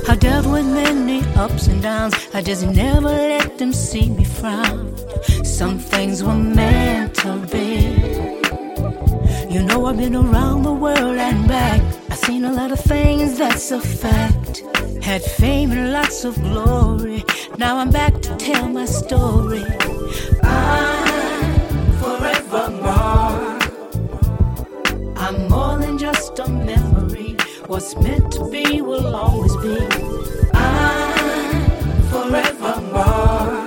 I dealt with many ups and downs. I just never let them see me frown. Some things were meant to be. You know I've been around the world and back. I've seen a lot of things, that's a fact. Had fame and lots of glory. Now I'm back to tell my story. I'm forevermore. I'm more than just a memory. What's meant to be will always be. I'm forevermore.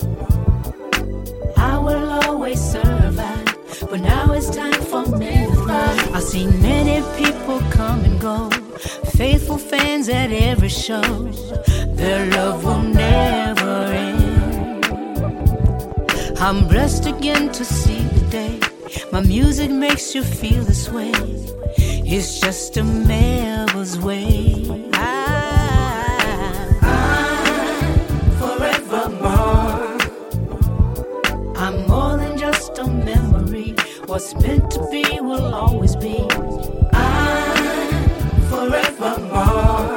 I will always survive, but now it's time for me to fly. I've seen many people come and go, faithful fans at every show. Their love will never end. I'm blessed again to see the day. My music makes you feel this way. It's just a Melba's way. I'm forevermore. I'm more than just a memory. What's meant to be will always be. I'm forevermore.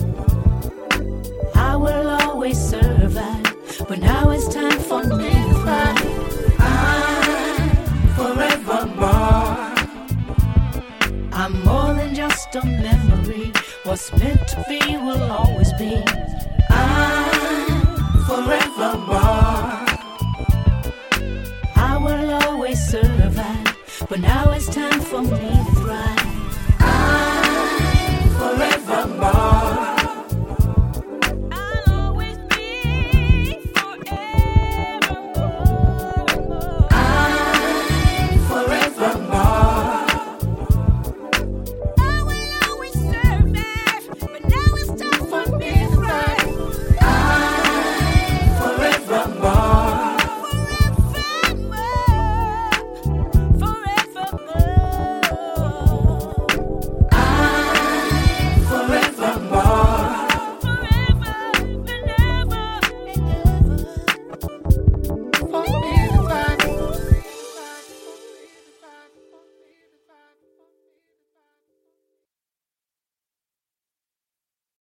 I will always survive, but now it's time for me to fly. I'm forevermore. I'm more than just a memory. What's meant to be will always be. I'm forevermore. I will always survive, but now it's time for me to